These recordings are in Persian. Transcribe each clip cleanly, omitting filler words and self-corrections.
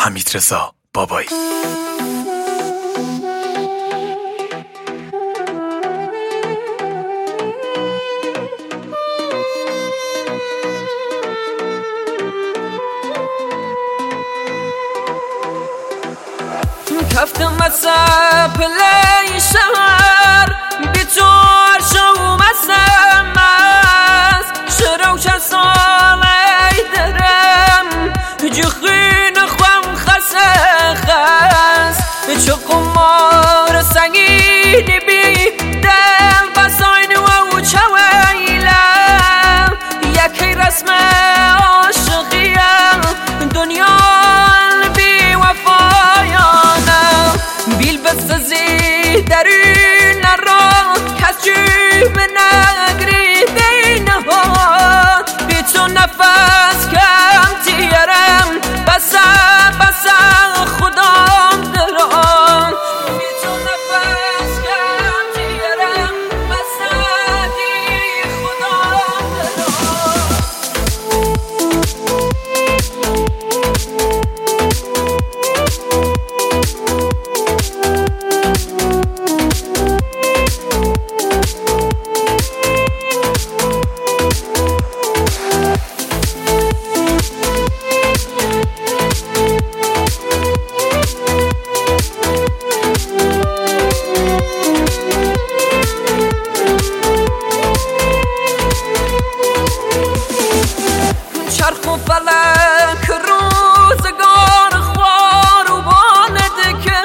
حمیدرضا بابایی. کفتم مصب پلی شهر بیتور شو مستم از شروع سالی درم جخین خوام خسه خست چو قمار سنگینی بی دل بساین و چویلم یکی رسم عاشقیم دنیا بی وفایانم بیل بسازی درین را کسی به نگری دینها بی تو نفس کم تیرم بسا خودم درام بی تو نفس کم تیرم بسا خودم چرخ و فلک روزگار خوار و باند که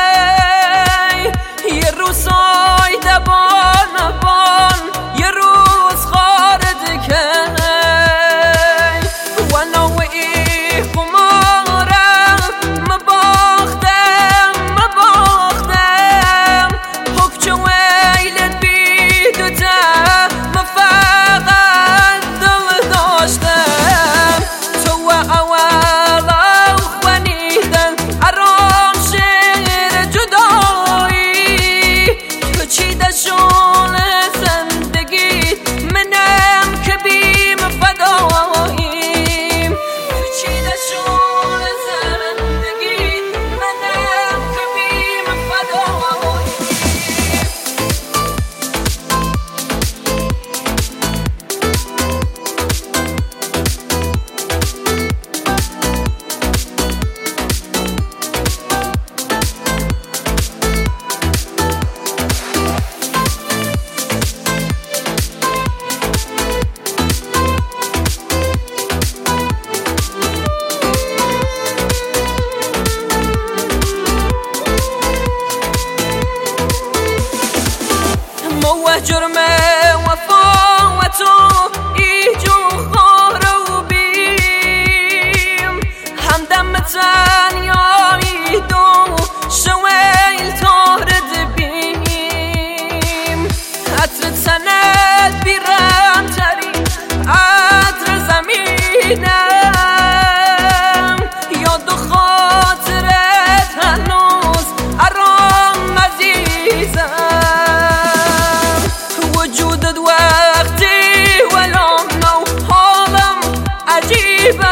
یه روز سایده بان یه روز خارد که و نوعی خمارم مباختم حکچ ویلت بیدوته مفقد دل داشتم جرم وفا و تو ایجو خارو بیم همدم تنیایی دو شویل تارد بیم عطر تنت بیرم تری عطر زمینم یاد و خاطرت هنوز ارام عزیزم وجودت وقتی ولو نو حالم عجیبم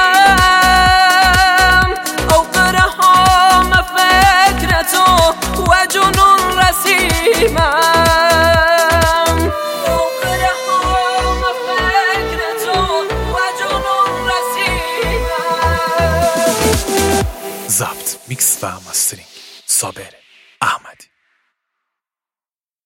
اوقرهم فکرتو و جنون رسیمم اوقرهم فکرتو و جنون رسیمم. ضبط، میکس و ماسترینگ صابر احمدی.